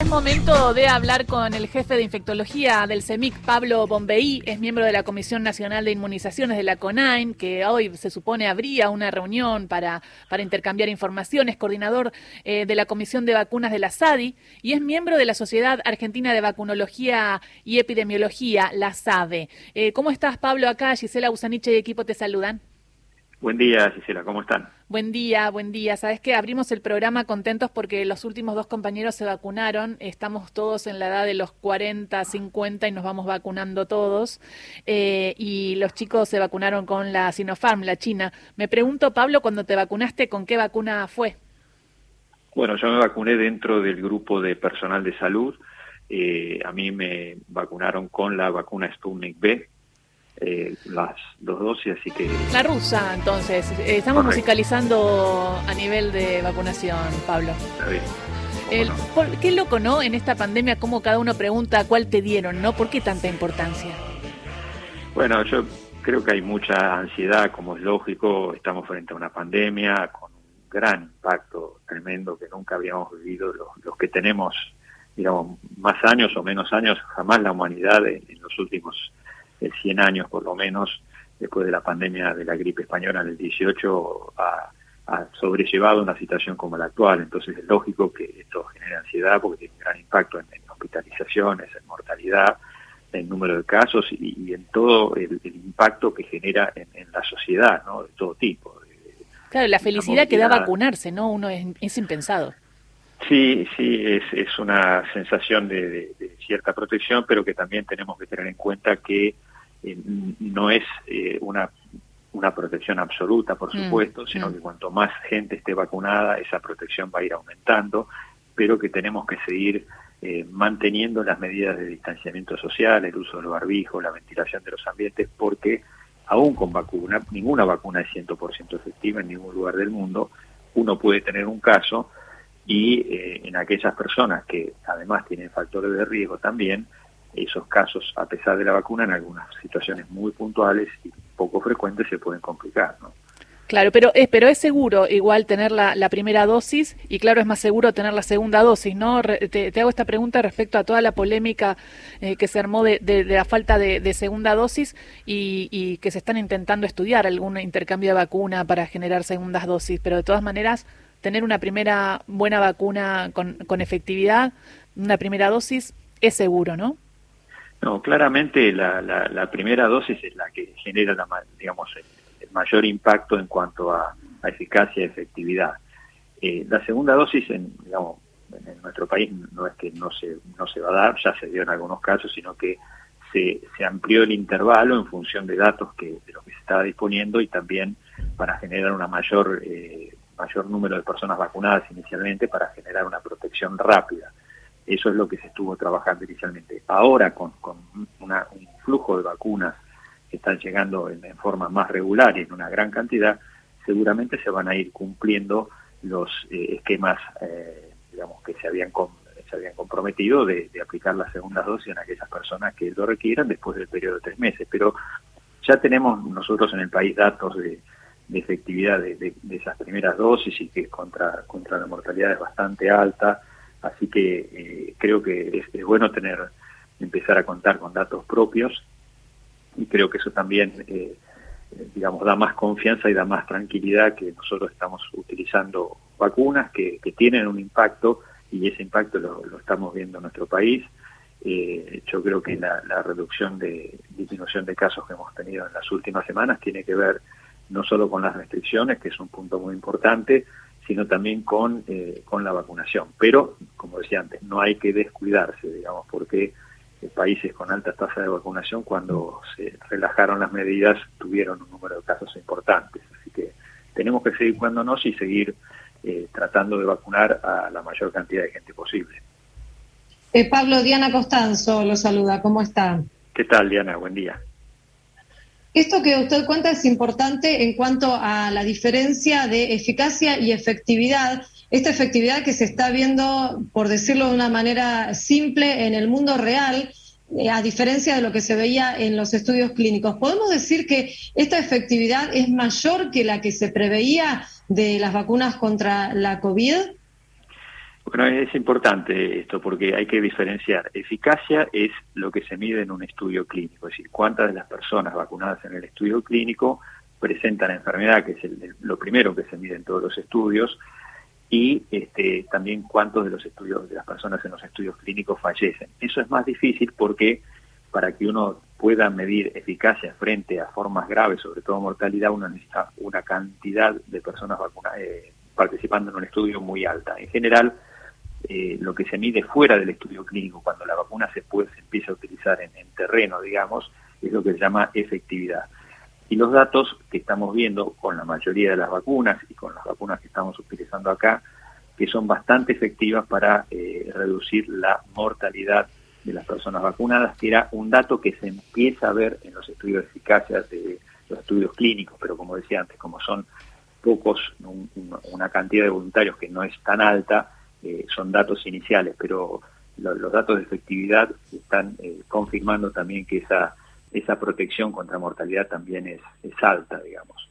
Momento de hablar con el jefe de infectología del CEMIC, Pablo Bombeí. Es miembro de la Comisión Nacional de Inmunizaciones de la CONAIN, que hoy se supone habría una reunión para intercambiar informaciones, coordinador de la Comisión de Vacunas de la SADI, y es miembro de la Sociedad Argentina de Vacunología y Epidemiología, la SAVE. ¿Cómo estás, Pablo? Acá Gisela Busaniche y equipo te saludan. Buen día, Gisela, ¿cómo están? Buen día, buen día. Sabes que abrimos el programa contentos porque los últimos dos compañeros se vacunaron. Estamos todos en la edad de los 40, 50 y nos vamos vacunando todos. Y los chicos se vacunaron con la Sinopharm, la china. Me pregunto, Pablo, cuando te vacunaste, ¿con qué vacuna fue? Bueno, yo me vacuné dentro del grupo de personal de salud. A mí me vacunaron con la vacuna Sputnik V. Las dos dosis, así que... La rusa, entonces. Estamos Correcto. musicalizando a nivel de vacunación, Pablo. Está bien. No? Qué loco, ¿no? En esta pandemia, cómo cada uno pregunta cuál te dieron, ¿no? ¿Por qué tanta importancia? Bueno, yo creo que hay mucha ansiedad, como es lógico. Estamos frente a una pandemia con un gran impacto tremendo que nunca habíamos vivido los que tenemos, digamos, más años o menos años. Jamás la humanidad en los últimos 100 años por lo menos, después de la pandemia de la gripe española en el 18, ha sobrellevado una situación como la actual. Entonces es lógico que esto genere ansiedad porque tiene un gran impacto en hospitalizaciones, en mortalidad, en número de casos y en todo el impacto que genera en la sociedad, ¿no? De todo tipo. Claro, la felicidad que da vacunarse, ¿no? Uno es impensado. Sí, es una sensación de cierta protección, pero que también tenemos que tener en cuenta que no es una protección absoluta, por supuesto, sino que cuanto más gente esté vacunada, esa protección va a ir aumentando, pero que tenemos que seguir manteniendo las medidas de distanciamiento social, el uso del barbijo, la ventilación de los ambientes, porque aún con vacuna, ninguna vacuna es 100% efectiva en ningún lugar del mundo. Uno puede tener un caso y en aquellas personas que además tienen factores de riesgo también, esos casos, a pesar de la vacuna, en algunas situaciones muy puntuales y poco frecuentes se pueden complicar, ¿no? Claro, pero es seguro igual tener la primera dosis y claro, es más seguro tener la segunda dosis, ¿no? Te hago esta pregunta respecto a toda la polémica que se armó de la falta de segunda dosis y que se están intentando estudiar algún intercambio de vacuna para generar segundas dosis, pero de todas maneras, tener una primera buena vacuna con efectividad, una primera dosis, es seguro, ¿no? No, claramente la primera dosis es la que genera, digamos, el mayor impacto en cuanto a eficacia y efectividad. La segunda dosis, digamos, en nuestro país no es que no se va a dar, ya se dio en algunos casos, sino que se amplió el intervalo en función de datos de los que se estaba disponiendo y también para generar una mayor número de personas vacunadas inicialmente para generar una protección rápida. Eso es lo que se estuvo trabajando inicialmente. Ahora, con un flujo de vacunas que están llegando en forma más regular y en una gran cantidad, seguramente se van a ir cumpliendo los esquemas, digamos, que se habían comprometido de aplicar la segunda dosis en aquellas personas que lo requieran después del periodo de 3 meses. Pero ya tenemos nosotros en el país datos de efectividad de esas primeras dosis y que contra la mortalidad es bastante alta. Así que creo que es bueno empezar a contar con datos propios y creo que eso también, digamos, da más confianza y da más tranquilidad que nosotros estamos utilizando vacunas que tienen un impacto y ese impacto lo estamos viendo en nuestro país. Yo creo que la disminución de casos que hemos tenido en las últimas semanas tiene que ver no solo con las restricciones, que es un punto muy importante, sino también con la vacunación. Pero, como decía antes, no hay que descuidarse, digamos, porque países con alta tasa de vacunación, cuando se relajaron las medidas, tuvieron un número de casos importantes. Así que tenemos que seguir cuidándonos y seguir tratando de vacunar a la mayor cantidad de gente posible. Pablo, Diana Costanzo lo saluda. ¿Cómo está? ¿Qué tal, Diana? Buen día. Esto que usted cuenta es importante en cuanto a la diferencia de eficacia y efectividad. Esta efectividad que se está viendo, por decirlo de una manera simple, en el mundo real, a diferencia de lo que se veía en los estudios clínicos. ¿Podemos decir que esta efectividad es mayor que la que se preveía de las vacunas contra la COVID? Bueno, es importante esto porque hay que diferenciar. Eficacia es lo que se mide en un estudio clínico, es decir, cuántas de las personas vacunadas en el estudio clínico presentan enfermedad, que es lo primero que se mide en todos los estudios, y también cuántos de las personas en los estudios clínicos fallecen. Eso es más difícil porque para que uno pueda medir eficacia frente a formas graves, sobre todo mortalidad, uno necesita una cantidad de personas vacunadas participando en un estudio muy alta. En general, lo que se mide fuera del estudio clínico, cuando la vacuna se empieza a utilizar en terreno, digamos, es lo que se llama efectividad. Y los datos que estamos viendo con la mayoría de las vacunas y con las vacunas que estamos utilizando acá, que son bastante efectivas para reducir la mortalidad de las personas vacunadas, que era un dato que se empieza a ver en los estudios de eficacia de los estudios clínicos, pero como decía antes, como son pocos, una cantidad de voluntarios que no es tan alta, son datos iniciales, pero los datos de efectividad están confirmando también que esa protección contra mortalidad también es alta, digamos.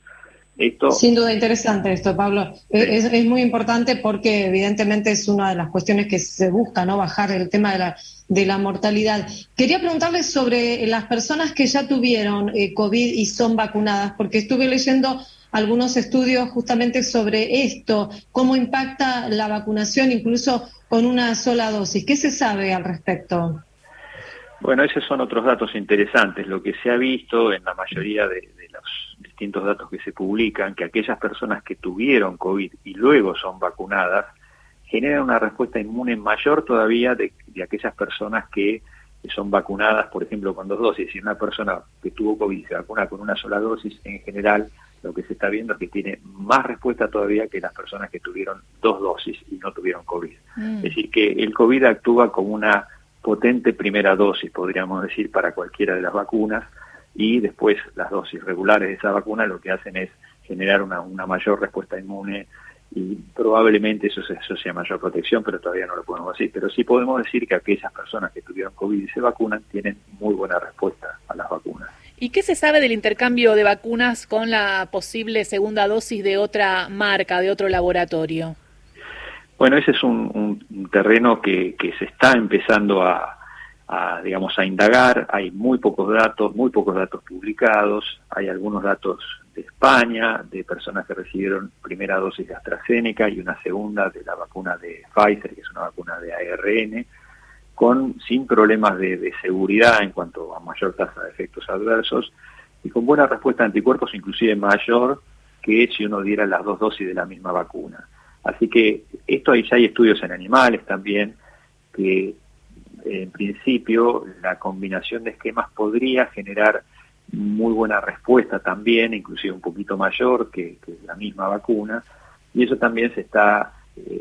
Sin duda interesante esto, Pablo. Sí. Es muy importante porque evidentemente es una de las cuestiones que se busca, ¿no? Bajar el tema de la mortalidad. Quería preguntarles sobre las personas que ya tuvieron COVID y son vacunadas, porque estuve leyendo algunos estudios justamente sobre esto, cómo impacta la vacunación incluso con una sola dosis. ¿Qué se sabe al respecto? Bueno, esos son otros datos interesantes. Lo que se ha visto en la mayoría de los distintos datos que se publican, que aquellas personas que tuvieron COVID y luego son vacunadas, generan una respuesta inmune mayor todavía de aquellas personas que son vacunadas, por ejemplo, con 2 dosis. Si una persona que tuvo COVID se vacuna con una sola dosis, en general lo que se está viendo es que tiene más respuesta todavía que las personas que tuvieron 2 dosis y no tuvieron COVID. Es decir, que el COVID actúa como una potente primera dosis, podríamos decir, para cualquiera de las vacunas, y después las dosis regulares de esa vacuna lo que hacen es generar una mayor respuesta inmune, y probablemente eso se asocia a mayor protección, pero todavía no lo podemos decir. Pero sí podemos decir que aquellas personas que tuvieron COVID y se vacunan tienen muy buena respuesta a las vacunas. ¿Y qué se sabe del intercambio de vacunas con la posible segunda dosis de otra marca, de otro laboratorio? Bueno, ese es un terreno que se está empezando a indagar. Hay muy pocos datos publicados. Hay algunos datos de España, de personas que recibieron primera dosis de AstraZeneca y una segunda de la vacuna de Pfizer, que es una vacuna de ARN, sin problemas de seguridad en cuanto a mayor tasa de efectos adversos y con buena respuesta de anticuerpos, inclusive mayor que si uno diera las 2 dosis de la misma vacuna. Así que ya hay estudios en animales también, que en principio la combinación de esquemas podría generar muy buena respuesta también, inclusive un poquito mayor que la misma vacuna, y eso también se está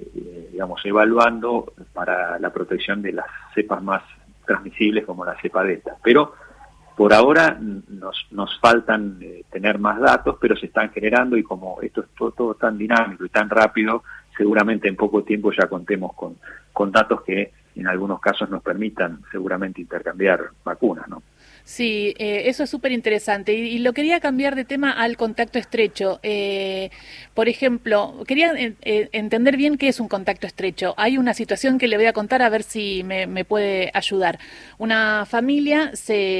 evaluando para la protección de las cepas más transmisibles como la cepa delta. Pero por ahora nos faltan tener más datos, pero se están generando, y como esto es todo tan dinámico y tan rápido, seguramente en poco tiempo ya contemos con datos que en algunos casos nos permitan seguramente intercambiar vacunas, ¿no? Sí, eso es súper interesante. Y lo quería cambiar de tema al contacto estrecho. Por ejemplo, quería entender bien qué es un contacto estrecho. Hay una situación que le voy a contar a ver si me puede ayudar. Una familia,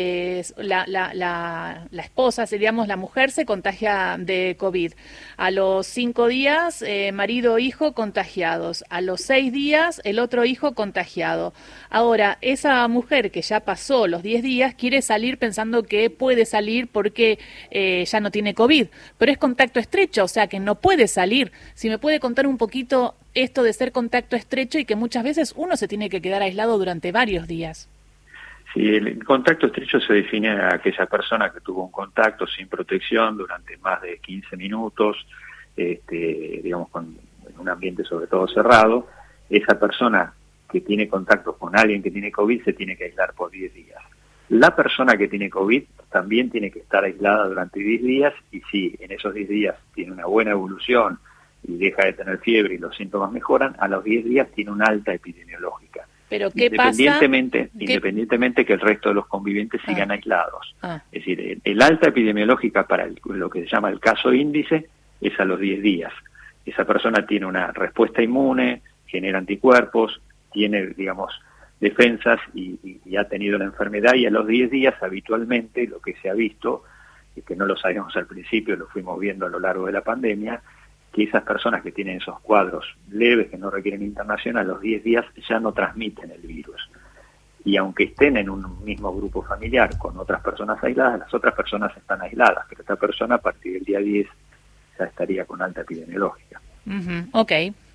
la esposa, digamos, la mujer se contagia de COVID. A los 5 días, marido e hijo contagiados. A los 6 días, el otro hijo contagiado. Ahora, esa mujer que ya pasó los 10 días quiere salir pensando que puede salir porque ya no tiene COVID, pero es contacto estrecho, o sea que no puede salir. Si me puede contar un poquito esto de ser contacto estrecho y que muchas veces uno se tiene que quedar aislado durante varios días. Sí, el contacto estrecho se define a aquella persona que tuvo un contacto sin protección durante más de 15 minutos, en un ambiente sobre todo cerrado. Esa persona que tiene contacto con alguien que tiene COVID se tiene que aislar por 10 días. La persona que tiene COVID también tiene que estar aislada durante 10 días, y si en esos 10 días tiene una buena evolución y deja de tener fiebre y los síntomas mejoran, a los 10 días tiene una alta epidemiológica. ¿Pero qué pasa? Independientemente que el resto de los convivientes sigan aislados. Es decir, el alta epidemiológica para lo que se llama el caso índice es a los 10 días. Esa persona tiene una respuesta inmune, genera anticuerpos, tiene, digamos, defensas y ha tenido la enfermedad, y a los 10 días habitualmente lo que se ha visto, y que no lo sabíamos al principio, lo fuimos viendo a lo largo de la pandemia, que esas personas que tienen esos cuadros leves que no requieren internación, a los 10 días ya no transmiten el virus. Y aunque estén en un mismo grupo familiar con otras personas aisladas, las otras personas están aisladas, pero esta persona a partir del día 10 ya estaría con alta epidemiológica. Ok.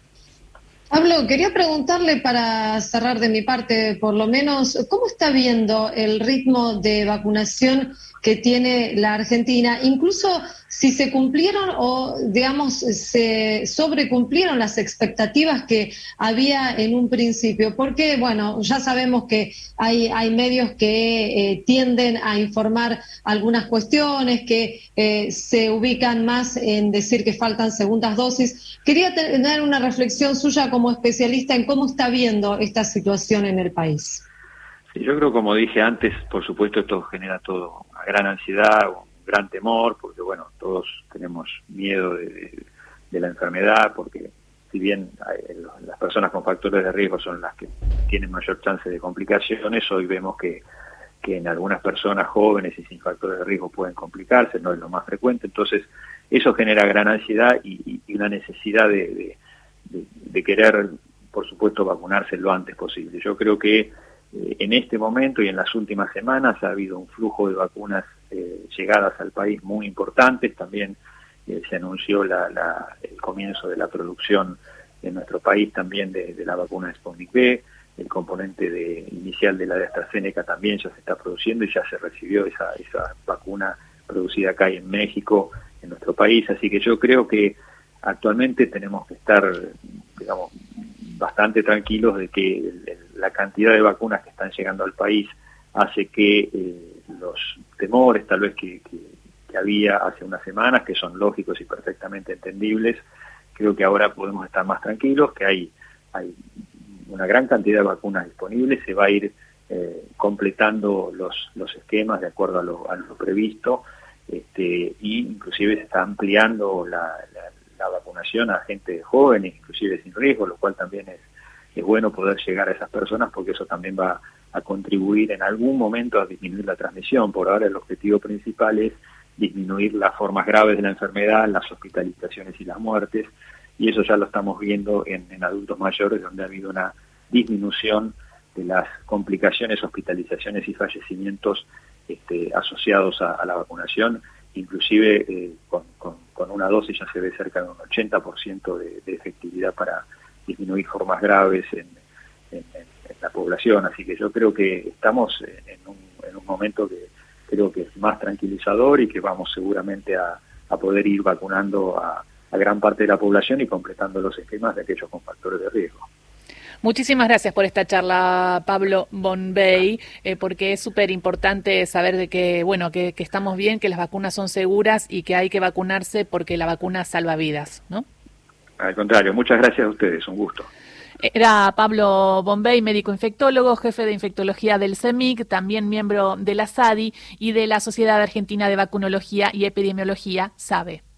Pablo, quería preguntarle para cerrar de mi parte, por lo menos, ¿cómo está viendo el ritmo de vacunación que tiene la Argentina? Incluso si se cumplieron o, digamos, se sobrecumplieron las expectativas que había en un principio. Porque, bueno, ya sabemos que hay medios que tienden a informar algunas cuestiones, que se ubican más en decir que faltan segundas dosis. Quería tener una reflexión suya como especialista en cómo está viendo esta situación en el país. Sí, yo creo, como dije antes, por supuesto esto genera todo una gran ansiedad, un gran temor, porque bueno, todos tenemos miedo de la enfermedad, porque si bien las personas con factores de riesgo son las que tienen mayor chance de complicaciones, hoy vemos que en algunas personas jóvenes y sin factores de riesgo pueden complicarse, no es lo más frecuente. Entonces eso genera gran ansiedad y una necesidad de querer, por supuesto, vacunarse lo antes posible. Yo creo que en este momento y en las últimas semanas ha habido un flujo de vacunas llegadas al país muy importantes. También se anunció el comienzo de la producción en nuestro país también de la vacuna Sputnik V. El componente inicial de la de AstraZeneca también ya se está produciendo y ya se recibió esa vacuna producida acá y en México, en nuestro país. Así que yo creo que actualmente tenemos que estar, digamos, bastante tranquilos de que la cantidad de vacunas que están llegando al país hace que los temores tal vez que había hace unas semanas, que son lógicos y perfectamente entendibles, creo que ahora podemos estar más tranquilos, que hay una gran cantidad de vacunas disponibles, se va a ir completando los esquemas de acuerdo a lo previsto, y inclusive se está ampliando la vacunación a gente joven, inclusive sin riesgo, lo cual también es bueno poder llegar a esas personas, porque eso también va a contribuir en algún momento a disminuir la transmisión. Por ahora el objetivo principal es disminuir las formas graves de la enfermedad, las hospitalizaciones y las muertes, y eso ya lo estamos viendo en adultos mayores, donde ha habido una disminución de las complicaciones, hospitalizaciones y fallecimientos asociados a la vacunación. Inclusive con una dosis ya se ve cerca de un 80% de efectividad para disminuir formas graves en la población. Así que yo creo que estamos en un momento que creo que es más tranquilizador y que vamos seguramente a poder ir vacunando a gran parte de la población y completando los esquemas de aquellos con factores de riesgo. Muchísimas gracias por esta charla, Pablo Bombay, porque es súper importante saber de que, bueno, que estamos bien, que las vacunas son seguras y que hay que vacunarse porque la vacuna salva vidas, ¿no? Al contrario, muchas gracias a ustedes, un gusto. Era Pablo Bombay, médico infectólogo, jefe de infectología del CEMIC, también miembro de la SADI y de la Sociedad Argentina de Vacunología y Epidemiología, SAVE.